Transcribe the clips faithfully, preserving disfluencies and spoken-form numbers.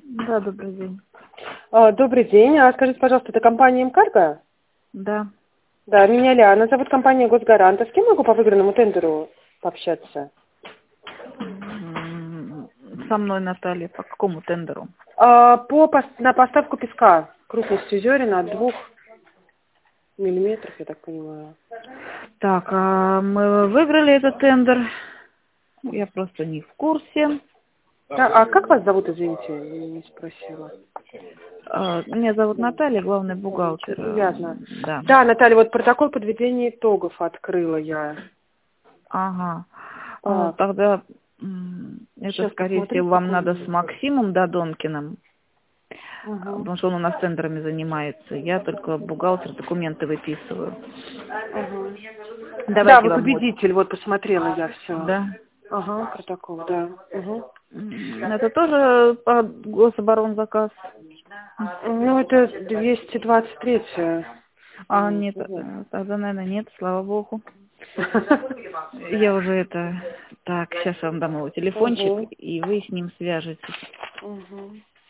Да, добрый день. А, Добрый день. А скажите, пожалуйста, это компания МКарго? Да. Да, меня Лиана зовут, компания Госгарант. А с кем могу по выигранному тендеру пообщаться? М, Со мной, Наталья. По какому тендеру? А, по, пос- на поставку песка крупностью зерен от двух миллиметров, я так понимаю. Так, а мы выиграли этот тендер. Я просто не в курсе. Да, а как вас зовут, извините, я не спросила. А, Меня зовут Наталья, главный бухгалтер. Ну, М, ясно. Да. Да, Наталья, вот протокол подведения итогов открыла я. Ага. А, Так, Тогда м, это, сейчас скорее посмотрю, всего, вам надо с секунду. Максимом Додонкиным, а, Угу. потому что он у нас тендерами занимается. Я только бухгалтер, документы выписываю. Ага. Да, Давайте вы вам вот. победитель, вот посмотрела я все. Да. Ага, протокол, да. Угу. М, Это тоже по гособоронзаказ? Ну, это двести двадцать три. А, нет, э, тогда, наверное, нет, слава богу. Я уже это... Так, сейчас я вам дам его телефончик, Угу. и вы с ним свяжетесь. Угу.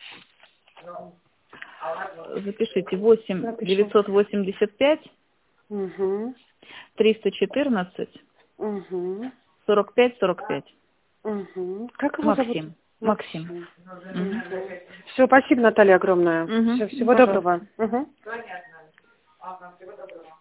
Запишите восемь Напишу. девятьсот восемьдесят пять Угу. триста четырнадцать Угу. сорок пять сорок пять. Угу. Как его зовут? Максим. Максим. Максим. Мгм. Все, спасибо, Наталья, огромное. Мгм. Все, Ну, всего пожалуйста. доброго. Угу.